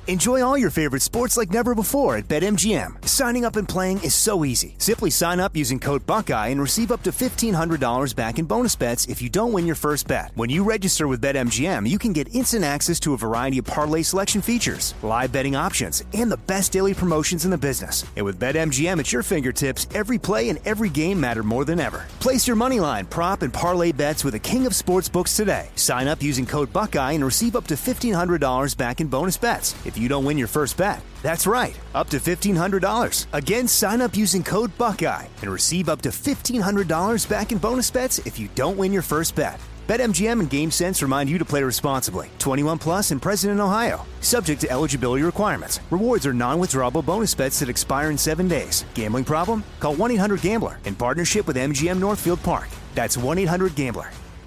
Enjoy all your favorite sports like never before at BetMGM. Signing up and playing is so easy. Simply sign up using code Buckeye and receive up to $1,500 back in bonus bets if you don't win your first bet. When you register with BetMGM, you can get instant access to a variety of parlay selection features, live betting options, and the best daily promotions in the business. And with BetMGM at your fingertips, every play and every game matter more than ever. Place your moneyline, prop, and parlay bets with the king of sportsbooks today. Sign up using code Buckeye and receive up to $1,500 back in bonus bets if you don't win your first bet. That's right, up to $1,500. Again, sign up using code Buckeye and receive up to $1,500 back in bonus bets if you don't win your first bet. BetMGM and GameSense remind you to play responsibly. 21 plus and present in Ohio. Subject to eligibility requirements. Rewards are non-withdrawable bonus bets that expire in 7 days. Gambling problem? Call 1-800-GAMBLER in partnership with MGM Northfield Park. That's 1-800-GAMBLER.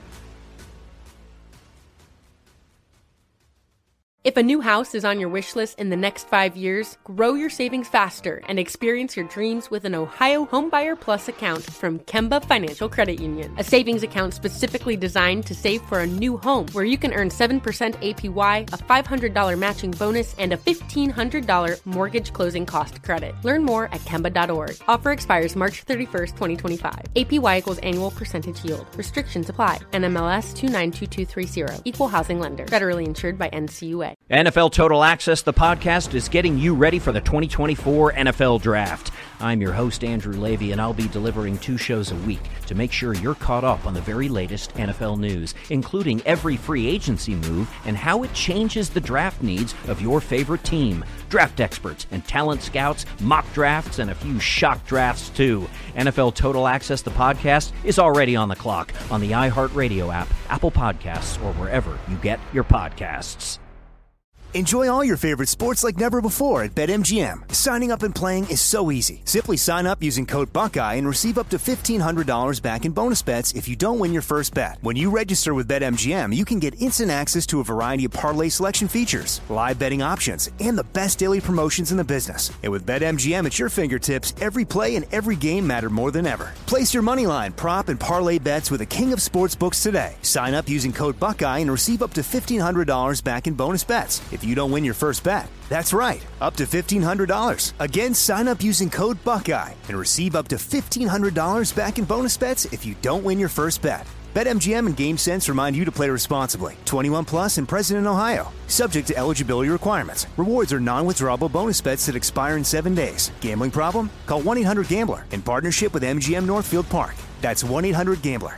If a new house is on your wish list in the next 5 years, grow your savings faster and experience your dreams with an Ohio Homebuyer Plus account from Kemba Financial Credit Union. A savings account specifically designed to save for a new home where you can earn 7% APY, a $500 matching bonus, and a $1,500 mortgage closing cost credit. Learn more at Kemba.org. Offer expires March 31st, 2025. APY equals annual percentage yield. Restrictions apply. NMLS 292230. Equal housing lender. Federally insured by NCUA. NFL Total Access, the podcast, is getting you ready for the 2024 NFL Draft. I'm your host, Andrew Levy, and I'll be delivering 2 shows a week to make sure you're caught up on the very latest NFL news, including every free agency move and how it changes the draft needs of your favorite team. Draft experts and talent scouts, mock drafts, and a few shock drafts, too. NFL Total Access, the podcast, is already on the clock on the iHeartRadio app, Apple Podcasts, or wherever you get your podcasts. Enjoy all your favorite sports like never before at BetMGM. Signing up and playing is so easy. Simply sign up using code Buckeye and receive up to $1,500 back in bonus bets if you don't win your first bet. When you register with BetMGM, you can get instant access to a variety of parlay selection features, live betting options, and the best daily promotions in the business. And with BetMGM at your fingertips, every play and every game matter more than ever. Place your moneyline, prop, and parlay bets with the king of sportsbooks today. Sign up using code Buckeye and receive up to $1,500 back in bonus bets if you don't win your first bet. That's right, up to $1,500. Again, sign up using code Buckeye and receive up to $1,500 back in bonus bets if you don't win your first bet. BetMGM and GameSense remind you to play responsibly. 21 plus and present in Ohio. Subject to eligibility requirements. Rewards are non-withdrawable bonus bets that expire in 7 days. Gambling problem? Call 1-800-GAMBLER in partnership with MGM Northfield Park. That's 1-800-GAMBLER.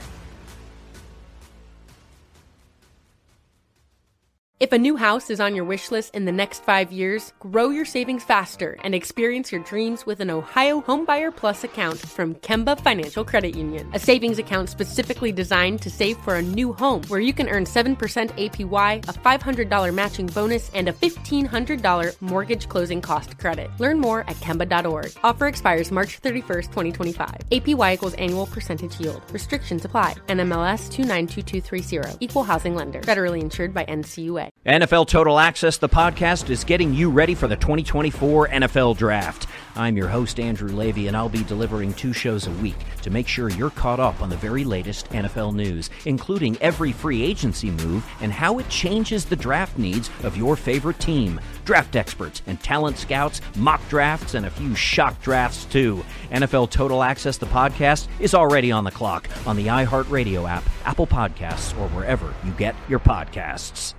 If a new house is on your wish list in the next 5 years, grow your savings faster and experience your dreams with an Ohio Homebuyer Plus account from Kemba Financial Credit Union. A savings account specifically designed to save for a new home where you can earn 7% APY, a $500 matching bonus, and a $1,500 mortgage closing cost credit. Learn more at Kemba.org. Offer expires March 31st, 2025. APY equals annual percentage yield. Restrictions apply. NMLS 292230. Equal housing lender. Federally insured by NCUA. NFL Total Access, the podcast, is getting you ready for the 2024 NFL Draft. I'm your host, Andrew Levy, and I'll be delivering 2 shows a week to make sure you're caught up on the very latest NFL news, including every free agency move and how it changes the draft needs of your favorite team. Draft experts and talent scouts, mock drafts, and a few shock drafts, too. NFL Total Access, the podcast, is already on the clock on the iHeartRadio app, Apple Podcasts, or wherever you get your podcasts.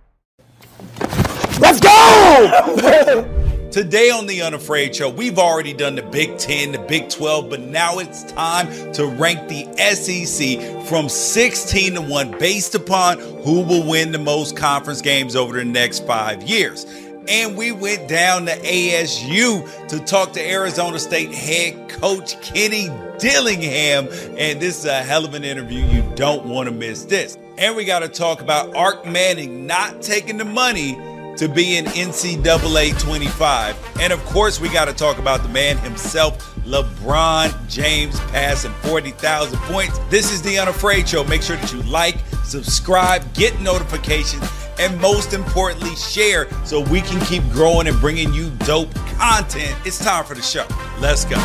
Let's go! Today on the Unafraid Show, we've already done the Big 10, the Big 12, but now it's time to rank the SEC from 16 to 1 based upon who will win the most conference games over the next 5 years. And we went down to ASU to talk to Arizona State head coach Kenny Dillingham. And this is a hell of an interview. You don't want to miss this. And we got to talk about Arch Manning not taking the money to be in NCAA 25. And of course, we got to talk about the man himself, LeBron James, passing 40,000 points. This is the Unafraid Show. Make sure that you like, subscribe, get notifications, and most importantly, share so we can keep growing and bringing you dope content. It's time for the show. Let's go.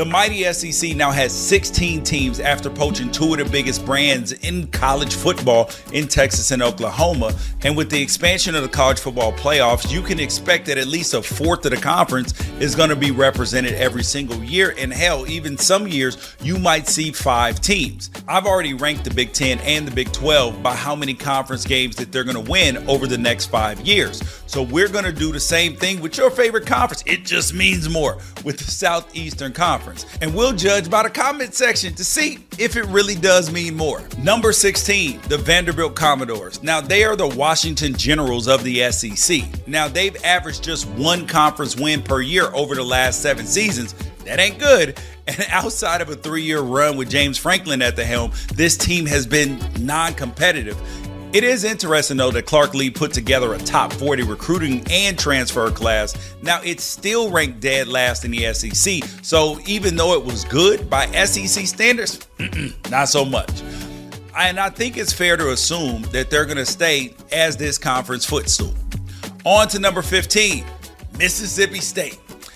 The mighty SEC now has 16 teams after poaching two of the biggest brands in college football in Texas and Oklahoma. And with the expansion of the college football playoffs, you can expect that at least a fourth of the conference is going to be represented every single year. And hell, even some years you might see 5 teams. I've already ranked the Big 10 and the Big 12 by how many conference games that they're going to win over the next 5 years. So we're going to do the same thing with your favorite conference. It just means more with the Southeastern Conference. And we'll judge by the comment section to see if it really does mean more. Number 16, the Vanderbilt Commodores. Now, they are the Washington Generals of the SEC. Now, they've averaged just 1 conference win per year over the last 7 seasons. That ain't good. And outside of a 3-year run with James Franklin at the helm, this team has been non-competitive. It is interesting, though, that Clark Lee put together a top 40 recruiting and transfer class. Now, it's still ranked dead last in the SEC, so even though it was good by SEC standards, not so much. And I think it's fair to assume that they're going to stay as this conference footstool. On to number 15, Mississippi State.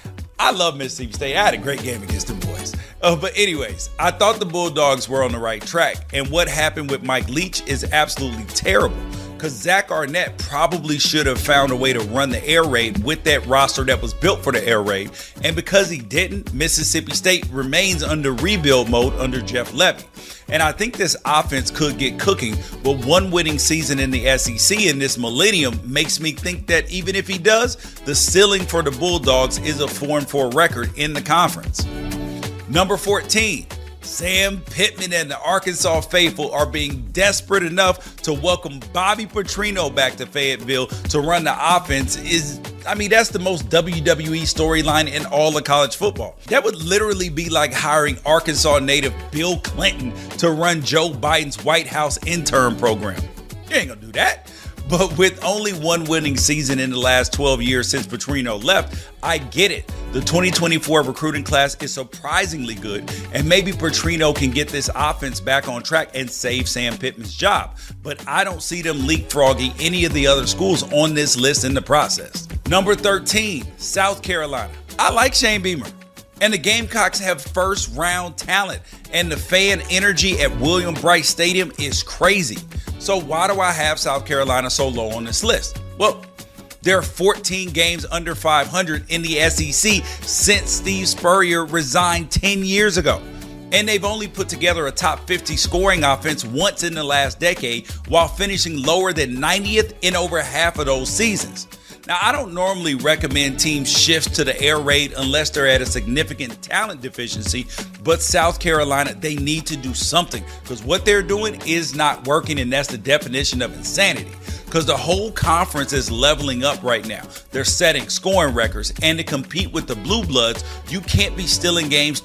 I love Mississippi State. I had a great game against the boys. But anyways, I thought the Bulldogs were on the right track. And what happened with Mike Leach is absolutely terrible. Because Zach Arnett probably should have found a way to run the air raid with that roster that was built for the air raid. And because he didn't, Mississippi State remains under rebuild mode under Jeff Levy. And I think this offense could get cooking, but one winning season in the SEC in this millennium makes me think that even if he does, the ceiling for the Bulldogs is a 4-4 record in the conference. Number 14, Sam Pittman and the Arkansas faithful are being desperate enough to welcome Bobby Petrino back to Fayetteville to run the offense. That's the most WWE storyline in all of college football. That would literally be like hiring Arkansas native Bill Clinton to run Joe Biden's White House intern program. You ain't gonna do that. But with only one winning season in the last 12 years since Petrino left, I get it. The 2024 recruiting class is surprisingly good, and maybe Petrino can get this offense back on track and save Sam Pittman's job. But I don't see them leapfrogging any of the other schools on this list in the process. Number 13, South Carolina. I like Shane Beamer. And the Gamecocks have first-round talent, and the fan energy at William Bright Stadium is crazy. So why do I have South Carolina so low on this list? Well, there are 14 games under 500 in the SEC since Steve Spurrier resigned 10 years ago. And they've only put together a top 50 scoring offense once in the last decade while finishing lower than 90th in over half of those seasons. Now, I don't normally recommend teams shift to the air raid unless they're at a significant talent deficiency, but South Carolina, they need to do something because what they're doing is not working, and that's the definition of insanity because the whole conference is leveling up right now. They're setting scoring records, and to compete with the Blue Bloods, you can't be stealing games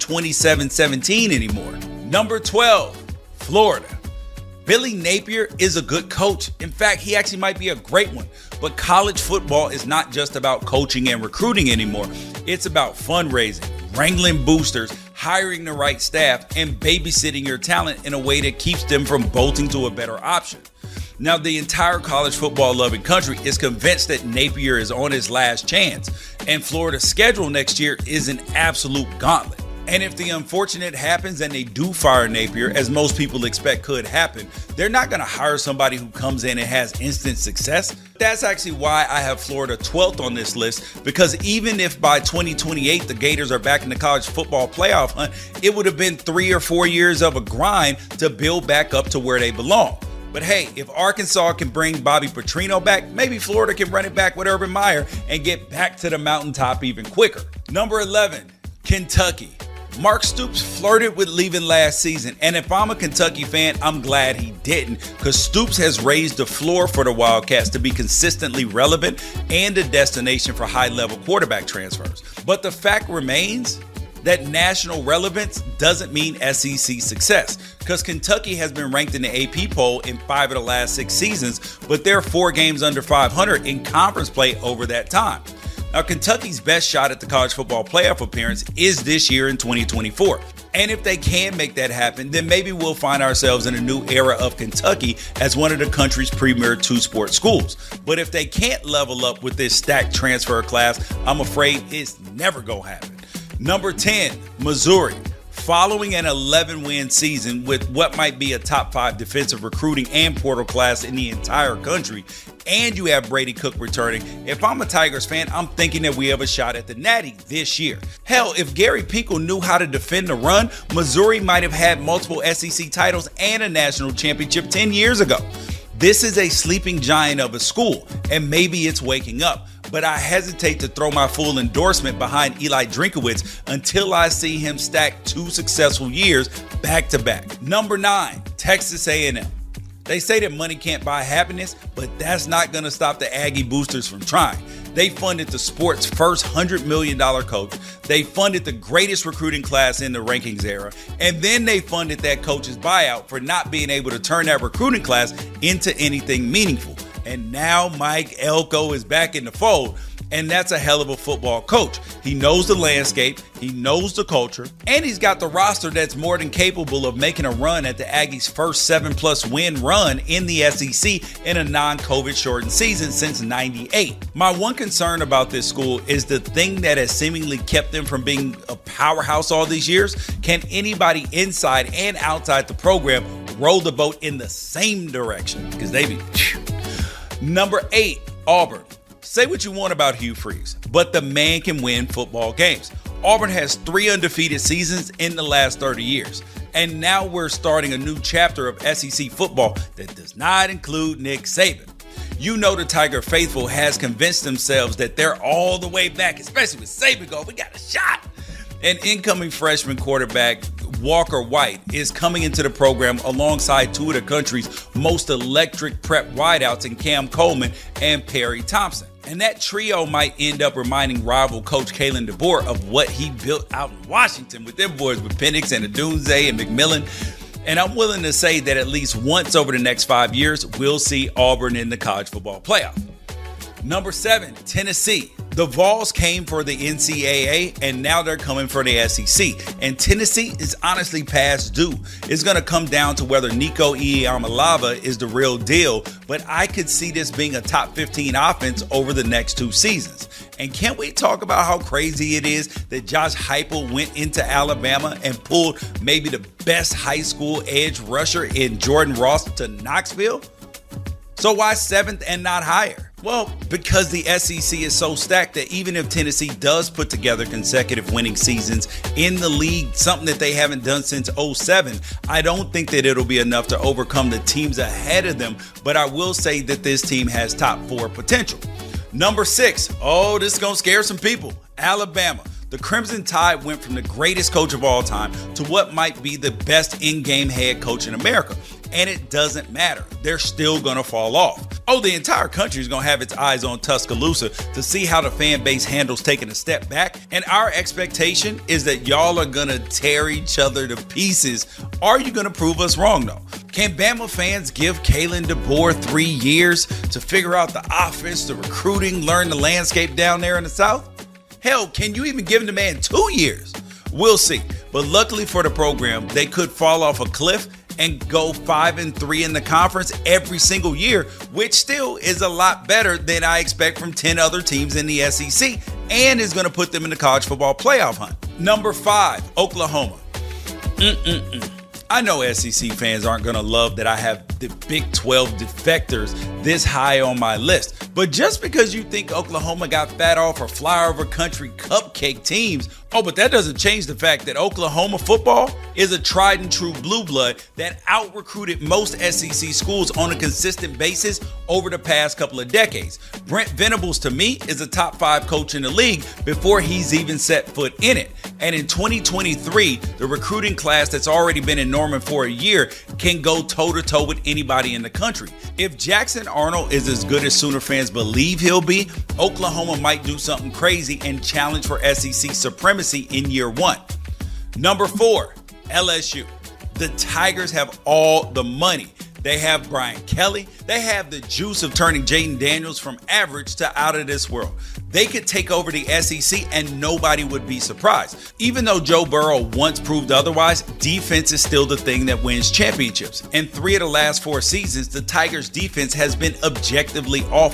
27-17 anymore. Number 12, Florida. Billy Napier is a good coach. In fact, he actually might be a great one. But college football is not just about coaching and recruiting anymore. It's about fundraising, wrangling boosters, hiring the right staff, and babysitting your talent in a way that keeps them from bolting to a better option. Now, the entire college football loving country is convinced that Napier is on his last chance, and Florida's schedule next year is an absolute gauntlet. And if the unfortunate happens and they do fire Napier, as most people expect could happen, they're not going to hire somebody who comes in and has instant success. That's actually why I have Florida 12th on this list, because even if by 2028 the Gators are back in the college football playoff hunt, it would have been 3 or 4 years of a grind to build back up to where they belong. But hey, if Arkansas can bring Bobby Petrino back, maybe Florida can run it back with Urban Meyer and get back to the mountaintop even quicker. Number 11, Kentucky. Mark Stoops flirted with leaving last season, and if I'm a Kentucky fan, I'm glad he didn't, because Stoops has raised the floor for the Wildcats to be consistently relevant and a destination for high-level quarterback transfers. But the fact remains that national relevance doesn't mean SEC success, because Kentucky has been ranked in the AP poll in 5 of the last 6 seasons, but they're 4 games under 500 in conference play over that time. Now, Kentucky's best shot at the college football playoff appearance is this year in 2024. And if they can make that happen, then maybe we'll find ourselves in a new era of Kentucky as one of the country's premier 2-sport schools. But if they can't level up with this stacked transfer class, I'm afraid it's never going to happen. Number 10, Missouri. Following an 11-win season with what might be a top 5 defensive recruiting and portal class in the entire country, and you have Brady Cook returning, if I'm a Tigers fan, I'm thinking that we have a shot at the Natty this year. Hell, if Gary Pinkel knew how to defend the run, Missouri might have had multiple SEC titles and a national championship 10 years ago. This is a sleeping giant of a school, and maybe it's waking up, but I hesitate to throw my full endorsement behind Eli Drinkwitz until I see him stack 2 successful years back-to-back. Number 9, Texas A&M. They say that money can't buy happiness, but that's not going to stop the Aggie boosters from trying. They funded the sport's first $100 million coach. They funded the greatest recruiting class in the rankings era. And then they funded that coach's buyout for not being able to turn that recruiting class into anything meaningful. And now Mike Elko is back in the fold. And that's a hell of a football coach. He knows the landscape, he knows the culture, and he's got the roster that's more than capable of making a run at the Aggies' first 7+ win run in the SEC in a non-COVID shortened season since '98. My one concern about this school is the thing that has seemingly kept them from being a powerhouse all these years. Can anybody inside and outside the program roll the boat in the same direction? Because they be... Number 8, Auburn. Say what you want about Hugh Freeze, but the man can win football games. Auburn has 3 undefeated seasons in the last 30 years. And now we're starting a new chapter of SEC football that does not include Nick Saban. You know the Tiger faithful has convinced themselves that they're all the way back, especially with Saban going, we got a shot. An incoming freshman quarterback, Walker White, is coming into the program alongside 2 of the country's most electric prep wideouts in Cam Coleman and Perry Thompson. And that trio might end up reminding rival coach Kalen DeBoer of what he built out in Washington with them boys with Penix and Adunze and McMillan. And I'm willing to say that at least once over the next 5 years, we'll see Auburn in the college football playoff. Number 7, Tennessee. The Vols came for the NCAA, and now they're coming for the SEC. And Tennessee is honestly past due. It's going to come down to whether Nico Iamaleava is the real deal, but I could see this being a top 15 offense over the next 2 seasons. And can't we talk about how crazy it is that Josh Heupel went into Alabama and pulled maybe the best high school edge rusher in Jordan Ross to Knoxville? So why 7th and not higher? Well, because the SEC is so stacked that even if Tennessee does put together consecutive winning seasons in the league, something that they haven't done since '07, I don't think that it'll be enough to overcome the teams ahead of them, but I will say that this team has top 4 potential. Number 6, this is going to scare some people, Alabama. The Crimson Tide went from the greatest coach of all time to what might be the best in-game head coach in America. And it doesn't matter. They're still going to fall off. The entire country is going to have its eyes on Tuscaloosa to see how the fan base handles taking a step back. And our expectation is that y'all are going to tear each other to pieces. Are you going to prove us wrong, though? Can Bama fans give Kalen DeBoer 3 years to figure out the offense, the recruiting, learn the landscape down there in the South? Hell, can you even give the man 2 years? We'll see. But luckily for the program, they could fall off a cliff and go 5-3 in the conference every single year, which still is a lot better than I expect from 10 other teams in the SEC and is going to put them in the college football playoff hunt. Number 5, Oklahoma. I know SEC fans aren't going to love that I have the Big 12 defectors this high on my list. But just because you think Oklahoma got fat off or flyover country cupcake teams, but that doesn't change the fact that Oklahoma football is a tried and true blue blood that out-recruited most SEC schools on a consistent basis over the past couple of decades. Brent Venables, to me, is a top 5 coach in the league before he's even set foot in it. And in 2023, the recruiting class that's already been in Norman for a year can go toe-to-toe with anybody in the country. If Jackson Arnold is as good as Sooner fans believe he'll be, Oklahoma might do something crazy and challenge for SEC supremacy in year 1. Number 4, LSU. The Tigers have all the money. They have Brian Kelly. They have the juice of turning Jaden Daniels from average to out of this world. They could take over the SEC and nobody would be surprised. Even though Joe Burrow once proved otherwise, defense is still the thing that wins championships. In 3 of the last 4 seasons, the Tigers' defense has been objectively awful.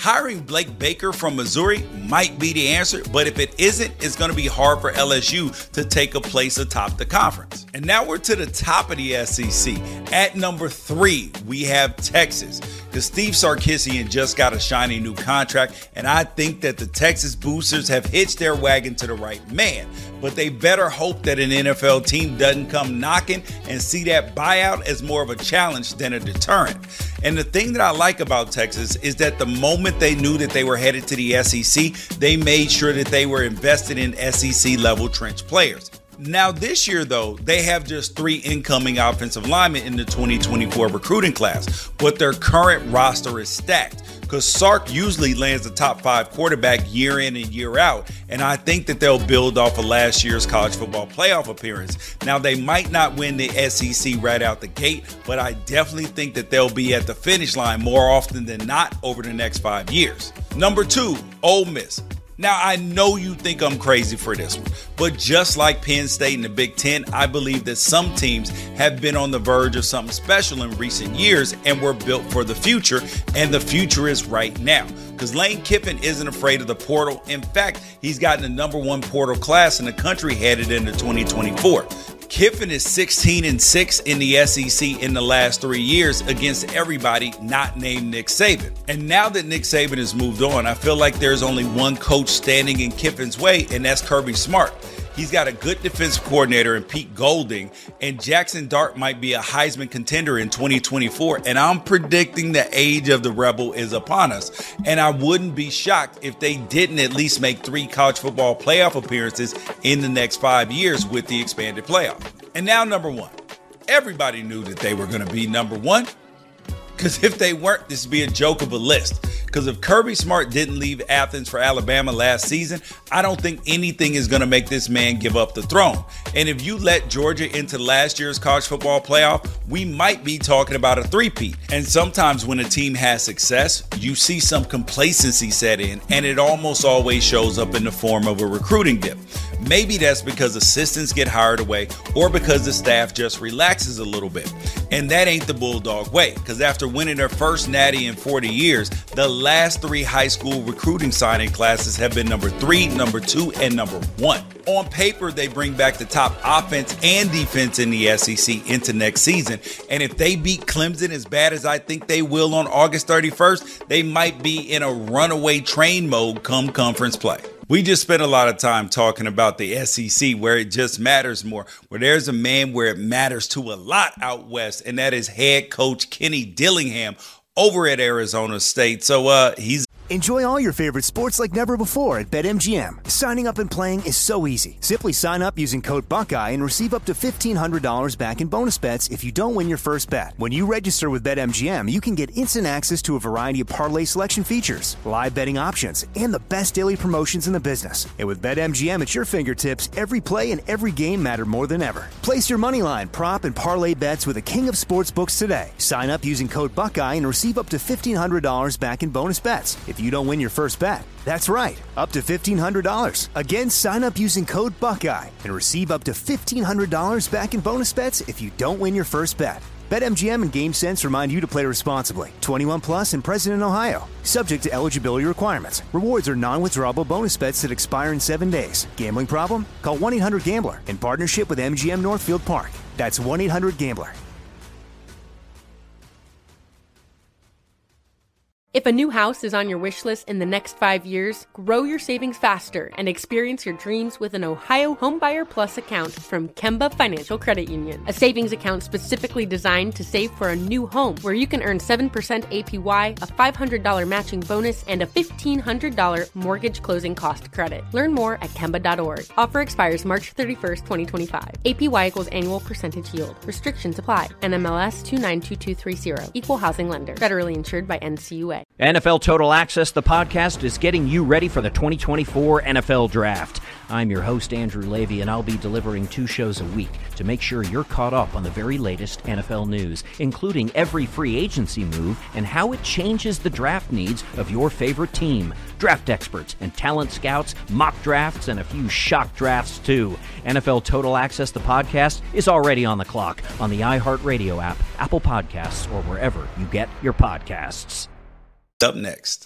Hiring Blake Baker from Missouri might be the answer, but if it isn't, it's going to be hard for LSU to take a place atop the conference. And now we're to the top of the SEC. At number 3, we have Texas, because Steve Sarkisian just got a shiny new contract, and I think that the Texas Boosters have hitched their wagon to the right man. But they better hope that an NFL team doesn't come knocking and see that buyout as more of a challenge than a deterrent. And the thing that I like about Texas is that the moment they knew that they were headed to the SEC, they made sure that they were invested in SEC-level trench players. Now this year, though, they have just 3 incoming offensive linemen in the 2024 recruiting class, but their current roster is stacked because Sark usually lands the top 5 quarterback year in and year out, and I think that they'll build off of last year's college football playoff appearance. Now, they might not win the SEC right out the gate, but I definitely think that they'll be at the finish line more often than not over the next 5 years. Number 2, Ole Miss. Now, I know you think I'm crazy for this one, but just like Penn State in the Big Ten, I believe that some teams have been on the verge of something special in recent years and were built for the future, and the future is right now. Because Lane Kiffin isn't afraid of the portal. In fact, he's gotten the number 1 portal class in the country headed into 2024. Kiffin is 16-6 in the SEC in the last 3 years against everybody not named Nick Saban. And now that Nick Saban has moved on, I feel like there's only one coach standing in Kiffin's way, and that's Kirby Smart. He's got a good defensive coordinator in Pete Golding, and Jackson Dart might be a Heisman contender in 2024. And I'm predicting the age of the Rebel is upon us. And I wouldn't be shocked if they didn't at least make 3 college football playoff appearances in the next 5 years with the expanded playoff. And now number 1. Everybody knew that they were going to be number 1. Because if they weren't, this would be a joke of a list. Because if Kirby Smart didn't leave Athens for Alabama last season, I don't think anything is going to make this man give up the throne. And if you let Georgia into last year's college football playoff, we might be talking about a three-peat. And sometimes when a team has success, you see some complacency set in, and it almost always shows up in the form of a recruiting dip. Maybe that's because assistants get hired away or because the staff just relaxes a little bit. And that ain't the Bulldog way, because after winning their first natty in 40 years, the last 3 high school recruiting signing classes have been number 3, number 2, and number 1. On paper, they bring back the top offense and defense in the SEC into next season. And if they beat Clemson as bad as I think they will on August 31st, they might be in a runaway train mode come conference play. We just spent a lot of time talking about the SEC, where it just matters more, where there's a man where it matters to a lot out west, and that is head coach Kenny Dillingham over at Arizona State. So he's Enjoy all your favorite sports like never before at BetMGM. Signing up and playing is so easy. Simply sign up using code Buckeye and receive up to $1,500 back in bonus bets if you don't win your first bet. When you register with BetMGM, you can get instant access to a variety of parlay selection features, live betting options, and the best daily promotions in the business. And with BetMGM at your fingertips, every play and every game matter more than ever. Place your moneyline, prop, and parlay bets with the king of sportsbooks today. Sign up using code Buckeye and receive up to $1,500 back in bonus bets if you don't win your first bet. That's right, up to $1,500. Again, sign up using code Buckeye and receive up to $1,500 back in bonus bets if you don't win your first bet. BetMGM and GameSense remind you to play responsibly. 21 plus and present in Ohio. Subject to eligibility requirements. Rewards are non-withdrawable bonus bets that expire in 7 days. Gambling problem? Call 1-800-GAMBLER in partnership with MGM Northfield Park. That's 1-800-GAMBLER. If a new house is on your wish list in the next 5 years, grow your savings faster and experience your dreams with an Ohio Homebuyer Plus account from Kemba Financial Credit Union. A savings account specifically designed to save for a new home, where you can earn 7% APY, a $500 matching bonus, and a $1,500 mortgage closing cost credit. Learn more at Kemba.org. Offer expires March 31st, 2025. APY equals annual percentage yield. Restrictions apply. NMLS 292230. Equal housing lender. Federally insured by NCUA. NFL Total Access, the podcast, is getting you ready for the 2024 NFL Draft. I'm your host, Andrew Levy, and I'll be delivering 2 shows a week to make sure you're caught up on the very latest NFL news, including every free agency move and how it changes the draft needs of your favorite team. Draft experts and talent scouts, mock drafts, and a few shock drafts, too. NFL Total Access, the podcast, is already on the clock on the iHeartRadio app, Apple Podcasts, or wherever you get your podcasts. Up next.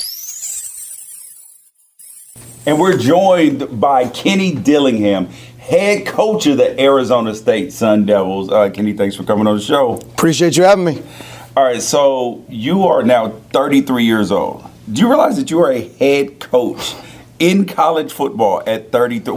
And we're joined by Kenny Dillingham, head coach of the Arizona State Sun Devils. Kenny, thanks for coming on the show. Appreciate you having me. All right, so you are now 33 years old. Do you realize that you are a head coach in college football at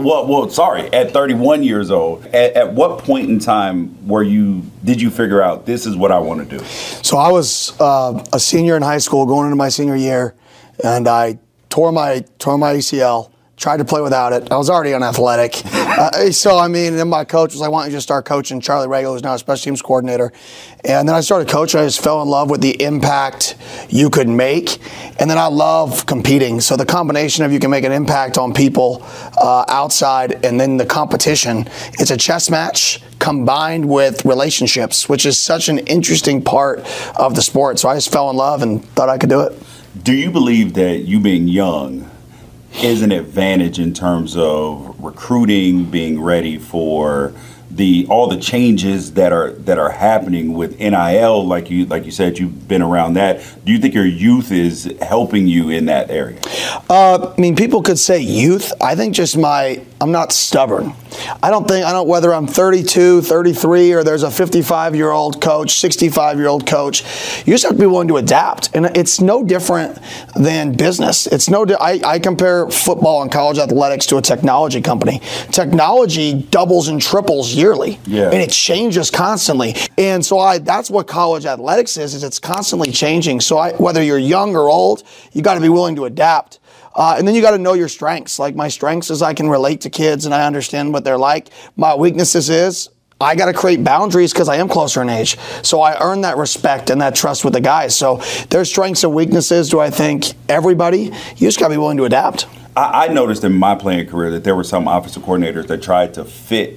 31 years old? At what point in time did you figure out this is what I want to do? So I was a senior in high school, going into my senior year, and I tore my ACL. Tried to play without it. I was already unathletic. Then my coach was like, why don't you just start coaching? Charlie Regal, who's now a special teams coordinator. And then I started coaching. I just fell in love with the impact you could make. And then I love competing. So the combination of you can make an impact on people outside, and then the competition, it's a chess match combined with relationships, which is such an interesting part of the sport. So I just fell in love and thought I could do it. Do you believe that you being young is an advantage in terms of recruiting, being ready for all the changes that are happening with NIL? Like you said, you've been around that. Do you think your youth is helping you in that area? People could say youth. I think I'm not stubborn. I don't whether I'm 32, 33, or there's a 55-year-old coach, 65-year-old coach. You just have to be willing to adapt. And it's no different than business. I compare football and college athletics to a technology company. Technology doubles and triples yearly. Yeah. And it changes constantly. And so that's what college athletics is it's constantly changing. So whether you're young or old, you got to be willing to adapt. And then you got to know your strengths. Like, my strengths is I can relate to kids and I understand what they're like. My weaknesses is I got to create boundaries because I am closer in age. So I earn that respect and that trust with the guys. So there's strengths and weaknesses to, I think, everybody. You just got to be willing to adapt. I noticed in my playing career that there were some offensive coordinators that tried to fit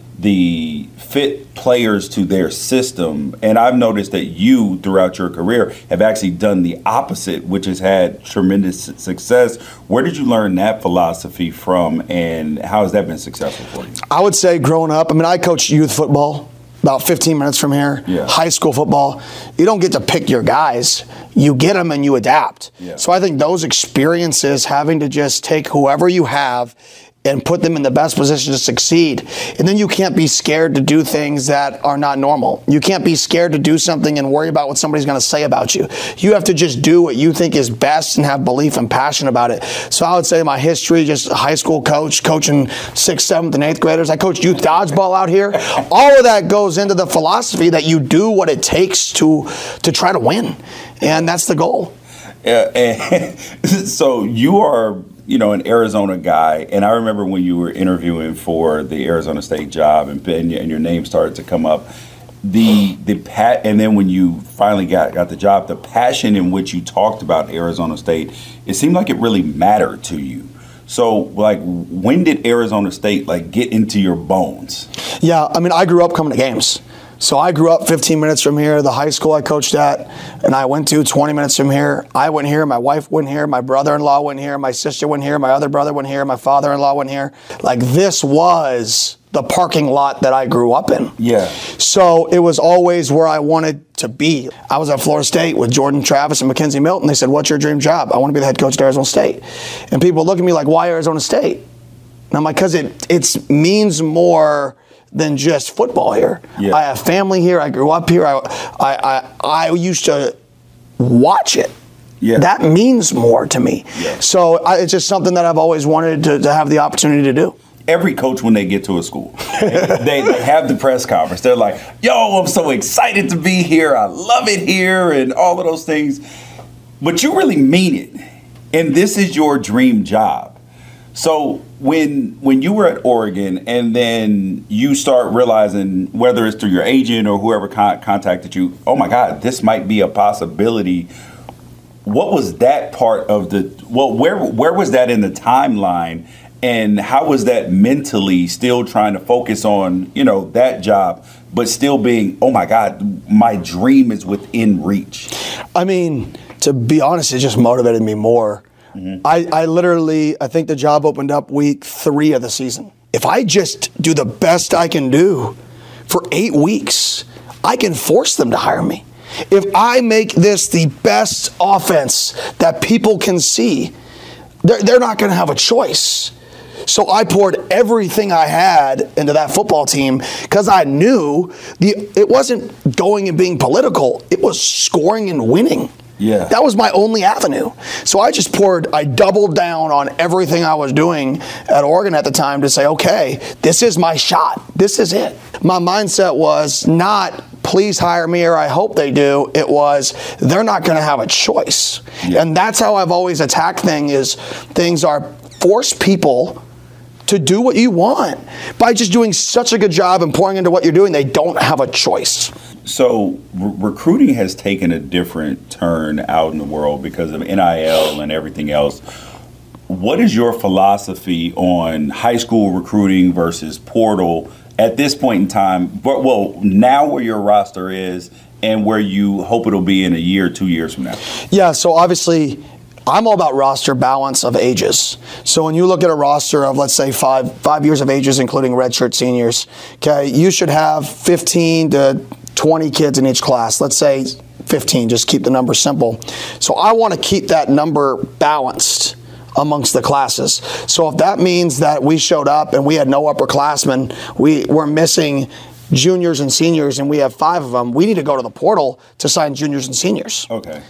players to their system, and I've noticed that you, throughout your career, have actually done the opposite, which has had tremendous success. Where did you learn that philosophy from, and how has that been successful for you? I would say growing up, I coached youth football about 15 minutes from here. Yeah. High school football, you don't get to pick your guys. You get them and you adapt. Yeah. So I think those experiences, having to just take whoever you have and put them in the best position to succeed. And then you can't be scared to do things that are not normal. You can't be scared to do something and worry about what somebody's going to say about you. You have to just do what you think is best and have belief and passion about it. So I would say my history, just a high school coach, coaching 6th, 7th, and 8th graders. I coached youth dodgeball out here. All of that goes into the philosophy that you do what it takes to try to win. And that's the goal. And so you are an Arizona guy, and I remember when you were interviewing for the Arizona State job, and your name started to come up. And then when you finally got the job, the passion in which you talked about Arizona State, it seemed like it really mattered to you. So, when did Arizona State get into your bones? Yeah, I grew up coming to games. So I grew up 15 minutes from here. The high school I coached at, and I went to 20 minutes from here. I went here. My wife went here. My brother-in-law went here. My sister went here. My other brother went here. My father-in-law went here. This was the parking lot that I grew up in. Yeah. So it was always where I wanted to be. I was at Florida State with Jordan Travis and Mackenzie Milton. They said, "What's your dream job?" "I want to be the head coach at Arizona State." And people look at me like, "Why Arizona State?" And I'm like, "Because it means more than just football here." Yeah. I have family here. I grew up here. I used to watch it. Yeah. That means more to me. Yeah. So it's just something that I've always wanted to have the opportunity to do. Every coach, when they get to a school, they have the press conference. They're like, "Yo, I'm so excited to be here. I love it here," and all of those things. But you really mean it. And this is your dream job. So when you were at Oregon and then you start realizing, whether it's through your agent or whoever contacted you, oh my God, this might be a possibility. What was that part of where was that in the timeline, and how was that mentally, still trying to focus on, that job, but still being, oh my God, my dream is within reach? To be honest, it just motivated me more. Mm-hmm. I think the job opened up week 3 of the season. If I just do the best I can do for 8 weeks, I can force them to hire me. If I make this the best offense that people can see, they're not going to have a choice. So I poured everything I had into that football team because I knew it wasn't going and being political. It was scoring and winning. Yeah. That was my only avenue. So I doubled down on everything I was doing at Oregon at the time to say, okay, this is my shot. This is it. My mindset was not, please hire me or I hope they do. It was, they're not going to have a choice. Yeah. And that's how I've always attacked things are force people to do what you want. By just doing such a good job and pouring into what you're doing, they don't have a choice. So recruiting has taken a different turn out in the world because of NIL and everything else. What is your philosophy on high school recruiting versus portal at this point in time? Well, now where your roster is and where you hope it'll be in a year or 2 years from now? Yeah, so obviously I'm all about roster balance of ages. So when you look at a roster of, let's say, five years of ages, including redshirt seniors, okay, you should have 15 to 20 kids in each class. Let's say 15, just keep the number simple. So I want to keep that number balanced amongst the classes. So if that means that we showed up and we had no upperclassmen, we're missing juniors and seniors, and we have 5 of them, we need to go to the portal to sign juniors and seniors. Okay.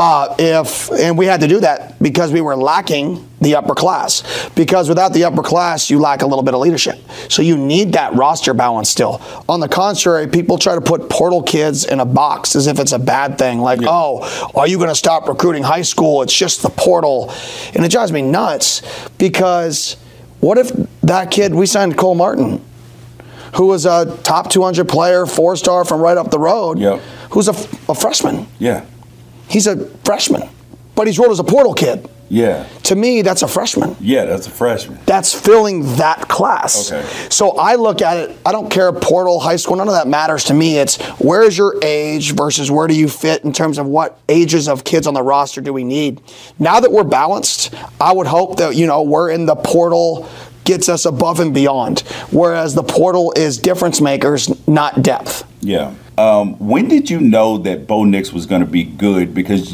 And we had to do that because we were lacking the upper class. Because without the upper class, you lack a little bit of leadership. So you need that roster balance still. On the contrary, people try to put portal kids in a box as if it's a bad thing. Like, oh, are you going to stop recruiting high school? It's just the portal. And it drives me nuts because what if that kid, we signed Cole Martin, who was a top 200 player, 4-star from right up the road, who's a freshman. Yeah. He's a freshman, but he's rolled as a portal kid. Yeah. To me, that's a freshman. Yeah, that's a freshman. That's filling that class. Okay. So I look at it, I don't care portal, high school, none of that matters to me. It's where's your age versus where do you fit in terms of what ages of kids on the roster do we need. Now that we're balanced, I would hope that, we're in the portal gets us above and beyond, whereas the portal is difference makers, not depth. Yeah. When did you know that Bo Nix was going to be good? Because,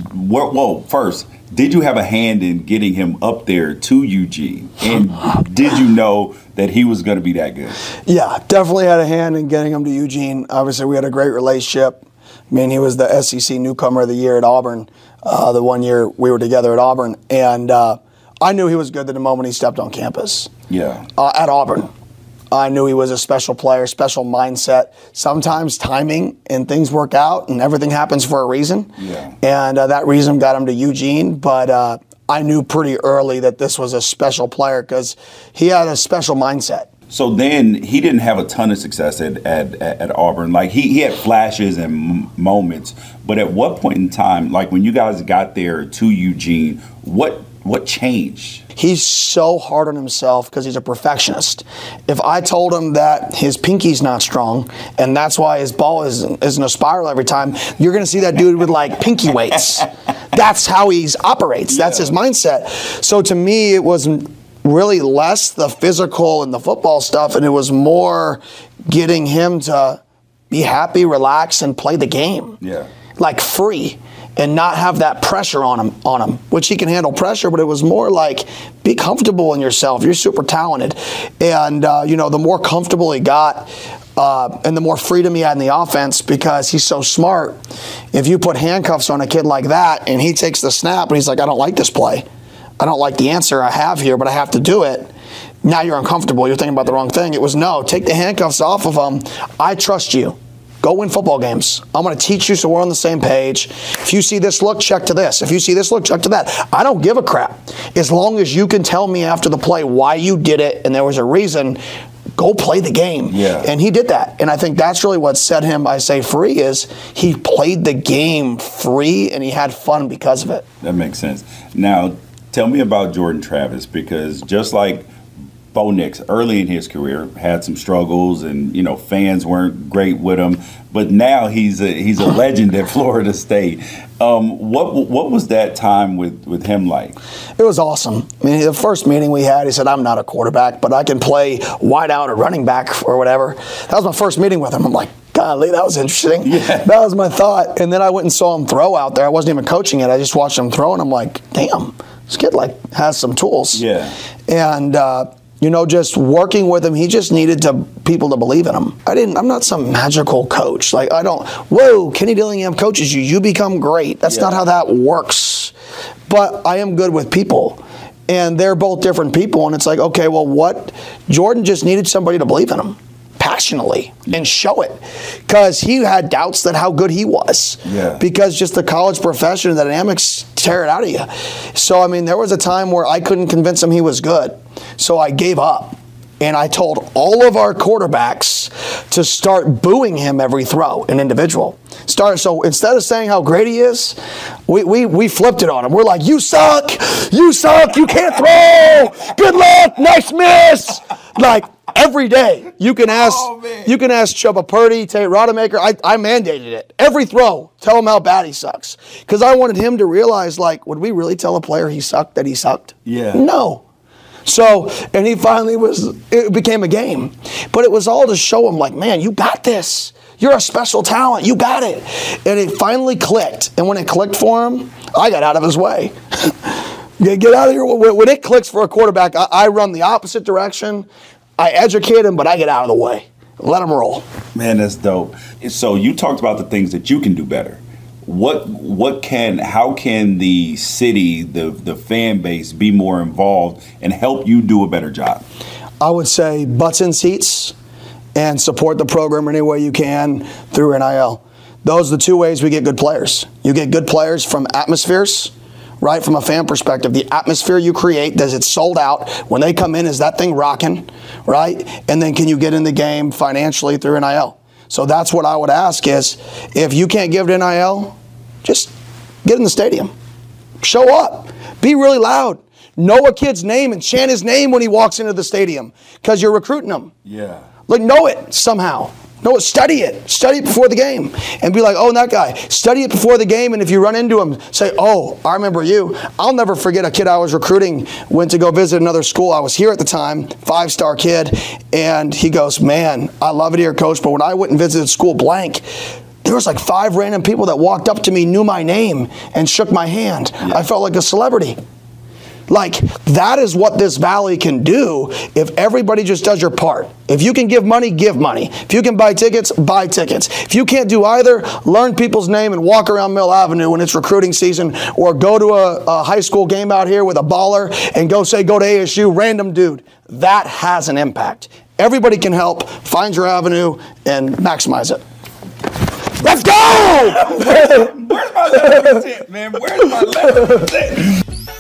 first, did you have a hand in getting him up there to Eugene? And did you know that he was going to be that good? Yeah, definitely had a hand in getting him to Eugene. Obviously, we had a great relationship. I mean, he was the SEC Newcomer of the Year at Auburn, the one year we were together at Auburn. And I knew he was good the moment he stepped on campus. Yeah. At Auburn. I knew he was a special player, special mindset. Sometimes timing and things work out and everything happens for a reason. Yeah. And that reason got him to Eugene. But I knew pretty early that this was a special player because he had a special mindset. So then he didn't have a ton of success at Auburn. Like he had flashes and moments. But at what point in time, like when you guys got there to Eugene, what changed? He's so hard on himself because he's a perfectionist. If I told him that his pinky's not strong and that's why his ball is in a spiral every time, you're going to see that dude with like pinky weights. That's how he operates. That's his mindset. So to me, it was really less the physical and the football stuff, and it was more getting him to be happy, relax, and play the game. Yeah. Like free. And not have that pressure on him, which he can handle pressure, but it was more like, be comfortable in yourself. You're super talented. And, the more comfortable he got and the more freedom he had in the offense because he's so smart, if you put handcuffs on a kid like that and he takes the snap and he's like, I don't like this play. I don't like the answer I have here, but I have to do it. Now you're uncomfortable. You're thinking about the wrong thing. It was, no, take the handcuffs off of him. I trust you. Go win football games. I'm going to teach you so we're on the same page. If you see this look, check to this. If you see this look, check to that. I don't give a crap. As long as you can tell me after the play why you did it and there was a reason, go play the game. Yeah. And he did that. And I think that's really what set him, I say, free, is he played the game free and he had fun because of it. That makes sense. Now, tell me about Jordan Travis, because just like Bo Nix, early in his career, had some struggles, and fans weren't great with him. But now he's a legend at Florida State. What was that time with him like? It was awesome. I mean, the first meeting we had, he said, "I'm not a quarterback, but I can play wide out or running back or whatever." That was my first meeting with him. I'm like, Golly, that was interesting. Yeah. That was my thought. And then I went and saw him throw out there. I wasn't even coaching it. I just watched him throw, and I'm like, damn, this kid has some tools. Yeah. And just working with him, he just needed people to believe in him. I'm not some magical coach. Kenny Dillingham coaches you. You become great. That's not how that works. But I am good with people. And they're both different people. And it's like, okay, well, Jordan just needed somebody to believe in him passionately and show it, because he had doubts that how good he was, because just the college profession, the dynamics tear it out of you. So there was a time where I couldn't convince him he was good, so I gave up, and I told all of our quarterbacks to start booing him every throw, an individual. So instead of saying how great he is, we flipped it on him. We're like, you suck, you can't throw, good luck, nice miss. Every day, you can ask Chubba Purdy, Tate Rodemaker. I mandated it. Every throw, tell him how bad he sucks. Because I wanted him to realize, would we really tell a player he sucked that he sucked? Yeah. No. So, and he finally it became a game. But it was all to show him, man, you got this. You're a special talent. You got it. And it finally clicked. And when it clicked for him, I got out of his way. Get out of here. When it clicks for a quarterback, I run the opposite direction. I educate him, but I get out of the way. Let him roll. Man, that's dope. So you talked about the things that you can do better. How can the city, the fan base be more involved and help you do a better job? I would say butts in seats and support the program any way you can through NIL. Those are the two ways we get good players. You get good players from atmospheres, right? From a fan perspective, the atmosphere you create, does it sold out? When they come in, is that thing rocking, right? And then can you get in the game financially through NIL? So that's what I would ask is, if you can't give to NIL, just get in the stadium. Show up. Be really loud. Know a kid's name and chant his name when he walks into the stadium, because you're recruiting him. Yeah. Know it somehow. No, study it. Study it before the game. And be like, oh, that guy. Study it before the game, and if you run into him, say, oh, I remember you. I'll never forget a kid I was recruiting, went to go visit another school. I was here at the time, 5-star kid, and he goes, man, I love it here, Coach, but when I went and visited school blank, there was 5 random people that walked up to me, knew my name, and shook my hand. Yeah. I felt like a celebrity. That is what this valley can do if everybody just does your part. If you can give money, give money. If you can buy tickets, buy tickets. If you can't do either, learn people's name and walk around Mill Avenue when it's recruiting season, or go to a high school game out here with a baller and go to ASU, random dude. That has an impact. Everybody can help. Find your avenue and maximize it. Let's go! Where's my letter tip, man? Where's my letter tip?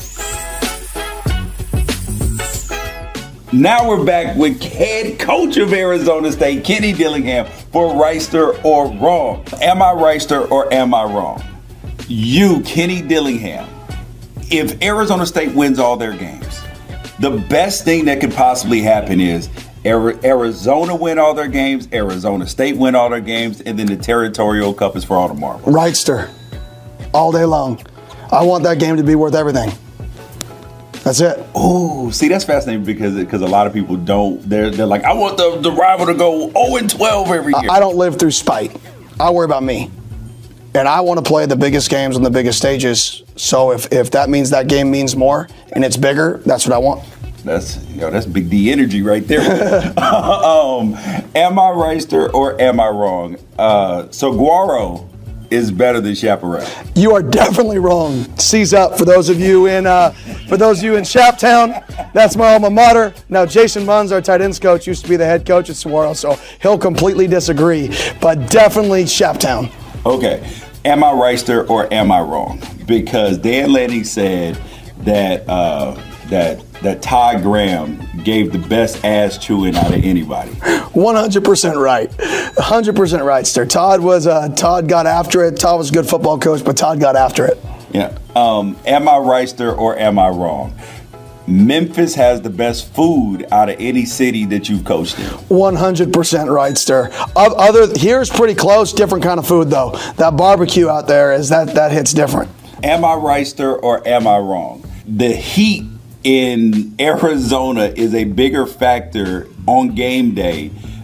Now we're back with head coach of Arizona State, Kenny Dillingham, for Reister or Wrong. Am I Reister or am I wrong? You, Kenny Dillingham, if Arizona State wins all their games, the best thing that could possibly happen is Arizona win all their games, Arizona State win all their games, and then the Territorial Cup is for all the marbles. Reister, all day long. I want that game to be worth everything. That's it. Oh, see, that's fascinating because a lot of people don't. They're like, I want the rival to go 0-12 every year. I don't live through spite. I worry about me. And I want to play the biggest games on the biggest stages. So if that means that game means more and it's bigger, that's what I want. That's big D energy right there. Am I Reister or am I wrong? So Guaro is better than Chaparral. You are definitely wrong. Seize up for those of you in Chaptown. That's my alma mater. Now Jason Munz, our tight ends coach, used to be the head coach at Saguaro, so he'll completely disagree. But definitely Chaptown. Okay. Am I Reister or am I wrong? Because Dan Lanning said that that Todd Graham gave the best ass chewing out of anybody. 100% right. 100% right, sir. Todd got after it. Todd was a good football coach, but Todd got after it. Yeah. Am I Reister or am I wrong? Memphis has the best food out of any city that you've coached in. 100% right, sir. Here's pretty close, different kind of food though. That barbecue out there that hits different. Am I Reister or am I wrong? The heat in Arizona is a bigger factor on game day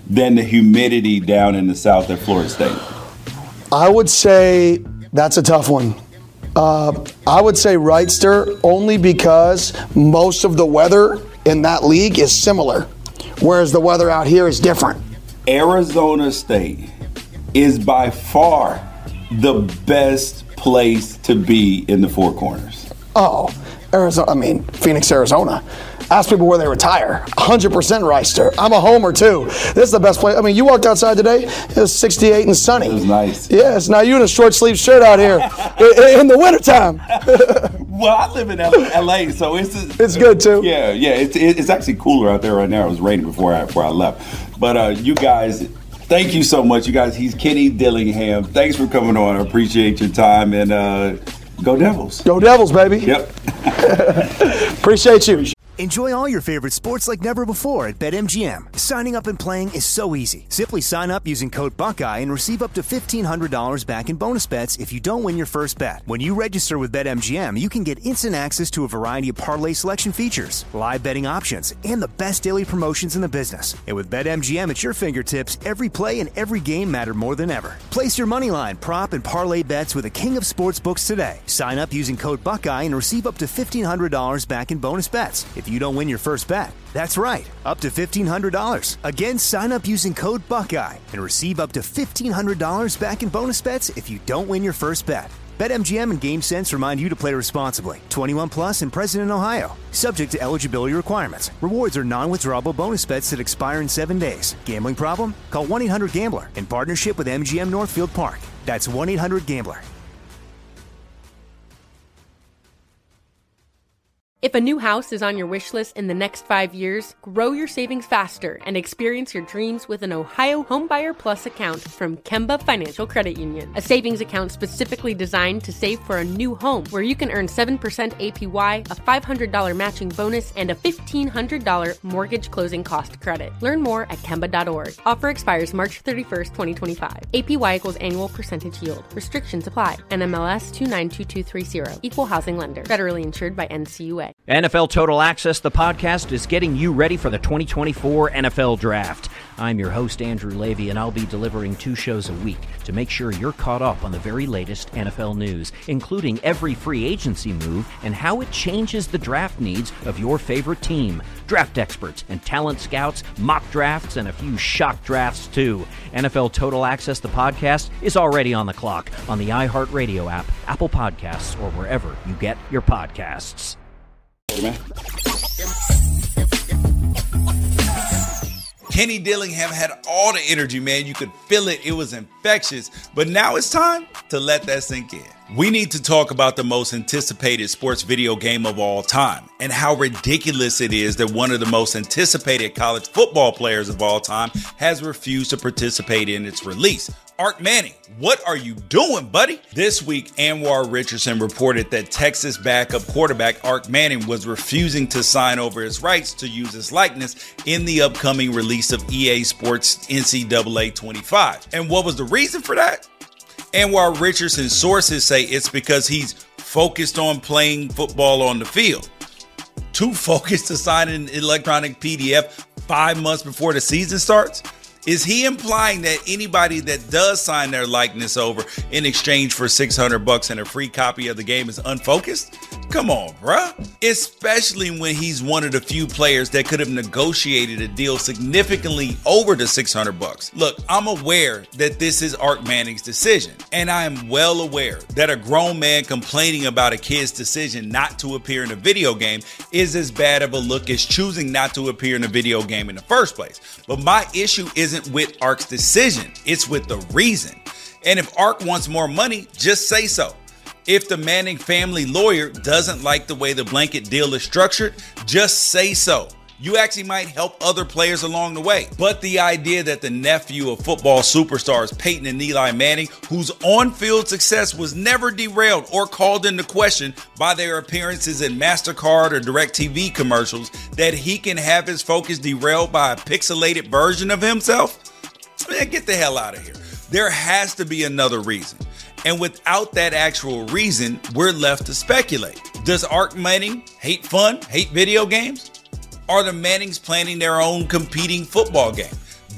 than the humidity down in the south at Florida State? I would say that's a tough one. I would say Wrightster only because most of the weather in that league is similar, whereas the weather out here is different. Arizona State is by far the best place to be in the Four Corners. Oh, Phoenix, Arizona. Ask people where they retire. 100% Wrightster. I'm a homer, too. This is the best place. I mean, you walked outside today, it was 68 and sunny. It was nice. Yes, now you in a short-sleeve shirt out here in the wintertime. Well, I live in LA, so it's good, too. Yeah, it's actually cooler out there right now. It was raining before I left. But you guys, thank you so much. You guys, he's Kenny Dillingham. Thanks for coming on. I appreciate your time, and go Devils. Go Devils, baby. Yep. Appreciate you. Enjoy all your favorite sports like never before at BetMGM. Signing up and playing is so easy. Simply sign up using code Buckeye and receive up to $1,500 back in bonus bets if you don't win your first bet. When you register with BetMGM, you can get instant access to a variety of parlay selection features, live betting options, and the best daily promotions in the business. And with BetMGM at your fingertips, every play and every game matter more than ever. Place your moneyline, prop, and parlay bets with the king of sportsbooks today. Sign up using code Buckeye and receive up to $1,500 back in bonus bets if you don't win your first bet. That's right, up to $1,500. Again, sign up using code Buckeye and receive up to $1,500 back in bonus bets if you don't win your first bet. BetMGM and GameSense remind you to play responsibly. 21 plus and present in Ohio. Subject to eligibility requirements. Rewards are non-withdrawable bonus bets that expire in 7 days. Gambling problem? Call 1-800-GAMBLER in partnership with MGM Northfield Park. That's 1-800-GAMBLER. If a new house is on your wish list in the next 5 years, grow your savings faster and experience your dreams with an Ohio Homebuyer Plus account from Kemba Financial Credit Union. A savings account specifically designed to save for a new home where you can earn 7% APY, a $500 matching bonus, and a $1,500 mortgage closing cost credit. Learn more at Kemba.org. Offer expires March 31st, 2025. APY equals annual percentage yield. Restrictions apply. NMLS 292230. Equal housing lender. Federally insured by NCUA. NFL Total Access, the podcast, is getting you ready for the 2024 NFL Draft. I'm your host, Andrew Levy, and I'll be delivering 2 shows a week to make sure you're caught up on the very latest NFL news, including every free agency move and how it changes the draft needs of your favorite team. Draft experts and talent scouts, mock drafts, and a few shock drafts, too. NFL Total Access, the podcast, is already on the clock on the iHeartRadio app, Apple Podcasts, or wherever you get your podcasts. Kenny Dillingham had all the energy, man. You could feel it. It was infectious. But now it's time to let that sink in. We need to talk about the most anticipated sports video game of all time and how ridiculous it is that one of the most anticipated college football players of all time has refused to participate in its release. Arch Manning, what are you doing, buddy? This week, Anwar Richardson reported that Texas backup quarterback Arch Manning was refusing to sign over his rights to use his likeness in the upcoming release of EA Sports NCAA 25. And what was the reason for that? Anwar Richardson's sources say it's because he's focused on playing football on the field. Too focused to sign an electronic PDF 5 months before the season starts? Is he implying that anybody that does sign their likeness over in exchange for $600 and a free copy of the game is unfocused? Come on, bruh. Especially when he's one of the few players that could have negotiated a deal significantly over the $600. Look, I'm aware that this is Arch Manning's decision, and I am well aware that a grown man complaining about a kid's decision not to appear in a video game is as bad of a look as choosing not to appear in a video game in the first place. But my issue isn't with Arch's decision, it's with the reason. And if Arch wants more money, just say so. If the Manning family lawyer doesn't like the way the blanket deal is structured, just say so. You actually might help other players along the way. But the idea that the nephew of football superstars Peyton and Eli Manning, whose on-field success was never derailed or called into question by their appearances in MasterCard or DirecTV commercials, that he can have his focus derailed by a pixelated version of himself? Man, get the hell out of here. There has to be another reason. And without that actual reason, we're left to speculate. Does Arch Manning hate fun, hate video games? Are the Mannings planning their own competing football game?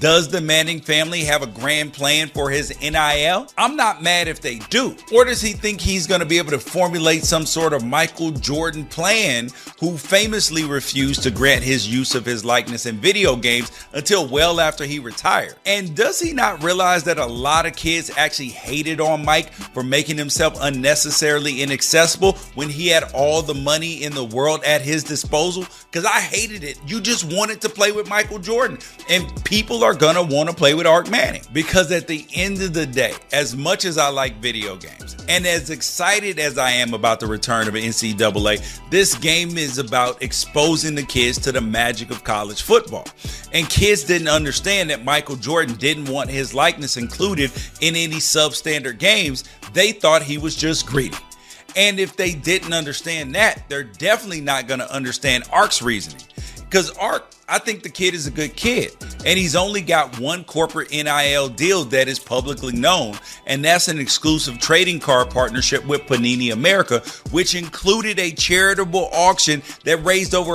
Does the Manning family have a grand plan for his NIL? I'm not mad if they do. Or does he think he's going to be able to formulate some sort of Michael Jordan plan, who famously refused to grant his use of his likeness in video games until well after he retired? And does he not realize that a lot of kids actually hated on Mike for making himself unnecessarily inaccessible when he had all the money in the world at his disposal? Because I hated it. You just wanted to play with Michael Jordan. And people are going to want to play with Arch Manning. Because at the end of the day, as much as I like video games, and as excited as I am about the return of NCAA, this game is about exposing the kids to the magic of college football. And kids didn't understand that Michael Jordan didn't want his likeness included in any substandard games. They thought he was just greedy. And if they didn't understand that, they're definitely not going to understand Arch's reasoning. Because Arch, I think the kid is a good kid. And he's only got one corporate NIL deal that is publicly known. And that's an exclusive trading card partnership with Panini America, which included a charitable auction that raised over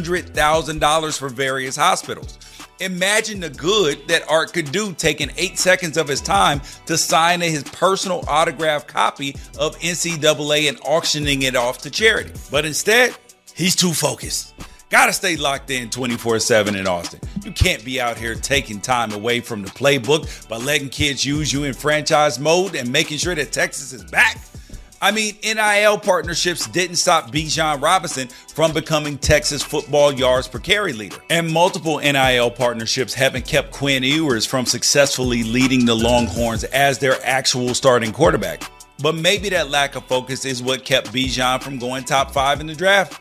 $100,000 for various hospitals. Imagine the good that Arch could do taking 8 seconds of his time to sign his personal autographed copy of NCAA and auctioning it off to charity. But instead, he's too focused. Gotta stay locked in 24/7 in Austin. You can't be out here taking time away from the playbook by letting kids use you in franchise mode and making sure that Texas is back. I mean, NIL partnerships didn't stop Bijan Robinson from becoming Texas football yards per carry leader. And multiple NIL partnerships haven't kept Quinn Ewers from successfully leading the Longhorns as their actual starting quarterback. But maybe that lack of focus is what kept Bijan from going top 5 in the draft.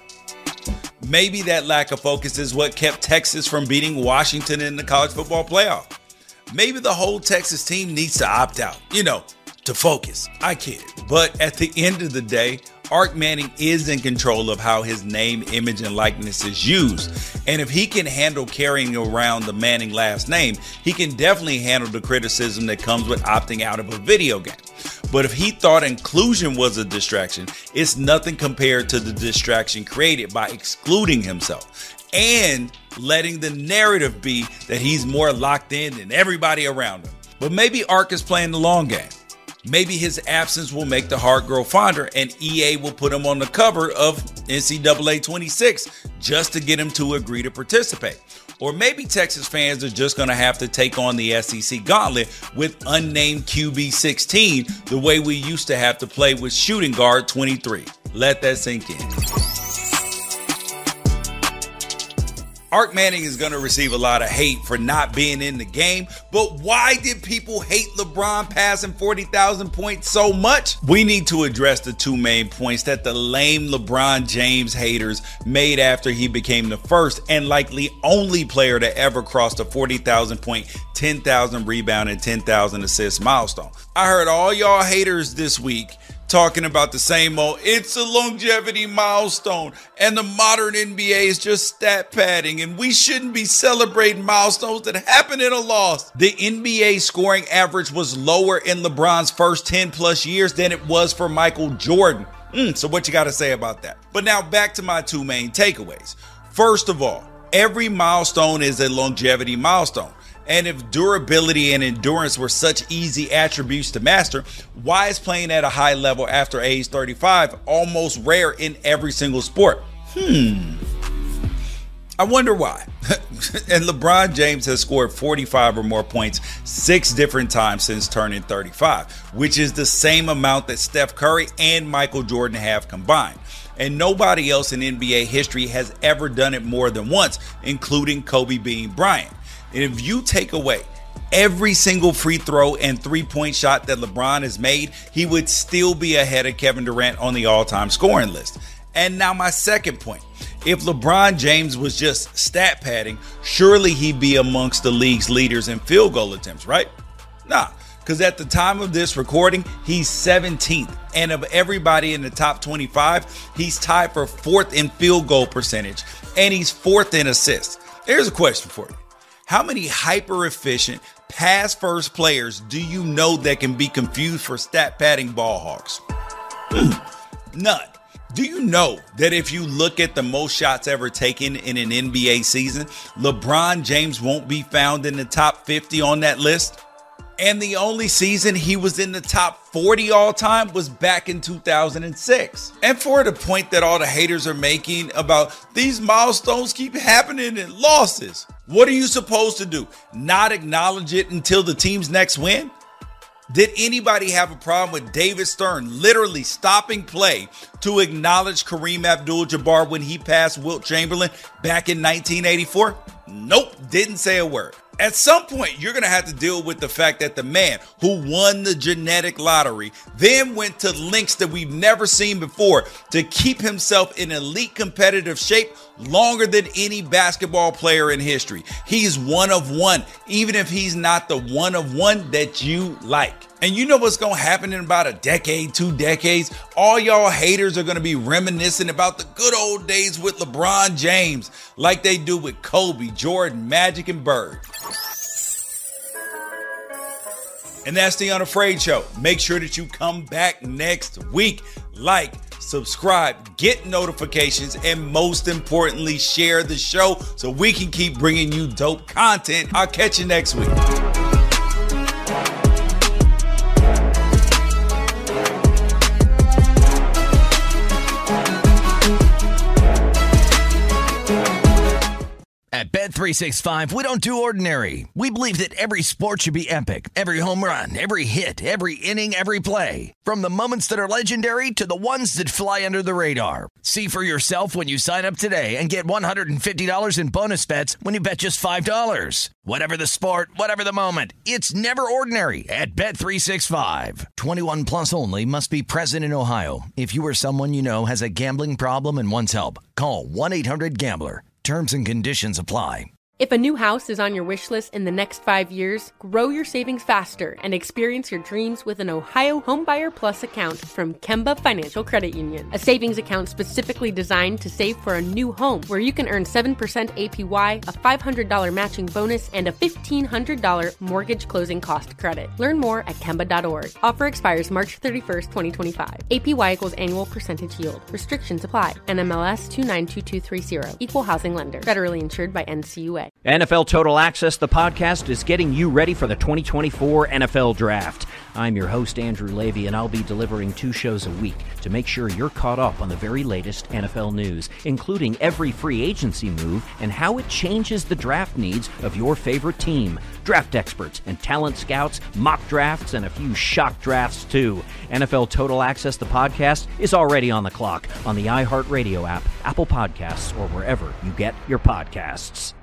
Maybe that lack of focus is what kept Texas from beating Washington in the college football playoff. Maybe the whole Texas team needs to opt out, to focus. I kid. But at the end of the day, Arch Manning is in control of how his name, image, and likeness is used. And if he can handle carrying around the Manning last name, he can definitely handle the criticism that comes with opting out of a video game. But if he thought inclusion was a distraction, it's nothing compared to the distraction created by excluding himself and letting the narrative be that he's more locked in than everybody around him. But maybe Arch is playing the long game. Maybe his absence will make the heart grow fonder and EA will put him on the cover of NCAA 26 just to get him to agree to participate. Or maybe Texas fans are just going to have to take on the SEC gauntlet with unnamed QB 16 the way we used to have to play with shooting guard 23. Let that sink in. Arch Manning is going to receive a lot of hate for not being in the game, but why did people hate LeBron passing 40,000 points so much? We need to address the two main points that the lame LeBron James haters made after he became the first and likely only player to ever cross the 40,000 point, 10,000 rebound, and 10,000 assist milestone. I heard all y'all haters this week talking about the same old, it's a longevity milestone, and the modern NBA is just stat padding, and we shouldn't be celebrating milestones that happen in a loss. The NBA scoring average was lower in LeBron's first 10 plus years than it was for Michael Jordan. So what you got to say about that? But now back to my two main takeaways. First of all, every milestone is a longevity milestone. And if durability and endurance were such easy attributes to master, why is playing at a high level after age 35 almost rare in every single sport? I wonder why. And LeBron James has scored 45 or more points 6 different times since turning 35, which is the same amount that Steph Curry and Michael Jordan have combined. And nobody else in NBA history has ever done it more than once, including Kobe Bean Bryant. And if you take away every single free throw and three-point shot that LeBron has made, he would still be ahead of Kevin Durant on the all-time scoring list. And now my second point. If LeBron James was just stat padding, surely he'd be amongst the league's leaders in field goal attempts, right? Nah, because at the time of this recording, he's 17th. And of everybody in the top 25, he's tied for 4th in field goal percentage, and he's 4th in assists. Here's a question for you. How many hyper-efficient, pass-first players do you know that can be confused for stat padding ball hawks? None. Do you know that if you look at the most shots ever taken in an NBA season, LeBron James won't be found in the top 50 on that list? And the only season he was in the top 40 all time was back in 2006. And for the point that all the haters are making about these milestones keep happening in losses, what are you supposed to do? Not acknowledge it until the team's next win? Did anybody have a problem with David Stern literally stopping play to acknowledge Kareem Abdul-Jabbar when he passed Wilt Chamberlain back in 1984? Nope, didn't say a word. At some point, you're going to have to deal with the fact that the man who won the genetic lottery then went to lengths that we've never seen before to keep himself in elite competitive shape longer than any basketball player in history. He's one of one, even if he's not the one of one that you like. And you know what's going to happen in about a decade, 2 decades? All y'all haters are going to be reminiscing about the good old days with LeBron James like they do with Kobe, Jordan, Magic, and Bird. And that's the Unafraid Show. Make sure that you come back next week. Like, subscribe, get notifications, and most importantly, share the show so we can keep bringing you dope content. I'll catch you next week. At Bet365, we don't do ordinary. We believe that every sport should be epic. Every home run, every hit, every inning, every play. From the moments that are legendary to the ones that fly under the radar. See for yourself when you sign up today and get $150 in bonus bets when you bet just $5. Whatever the sport, whatever the moment, it's never ordinary at Bet365. 21 plus only. Must be present in Ohio. If you or someone you know has a gambling problem and wants help, call 1-800-GAMBLER. Terms and conditions apply. If a new house is on your wish list in the next 5 years, grow your savings faster and experience your dreams with an Ohio Homebuyer Plus account from Kemba Financial Credit Union. A savings account specifically designed to save for a new home where you can earn 7% APY, a $500 matching bonus, and a $1,500 mortgage closing cost credit. Learn more at Kemba.org. Offer expires March 31st, 2025. APY equals annual percentage yield. Restrictions apply. NMLS 292230. Equal housing lender. Federally insured by NCUA. NFL Total Access, the podcast, is getting you ready for the 2024 NFL Draft. I'm your host, Andrew Levy, and I'll be delivering 2 shows a week to make sure you're caught up on the very latest NFL news, including every free agency move and how it changes the draft needs of your favorite team. Draft experts and talent scouts, mock drafts, and a few shock drafts, too. NFL Total Access, the podcast, is already on the clock on the iHeartRadio app, Apple Podcasts, or wherever you get your podcasts.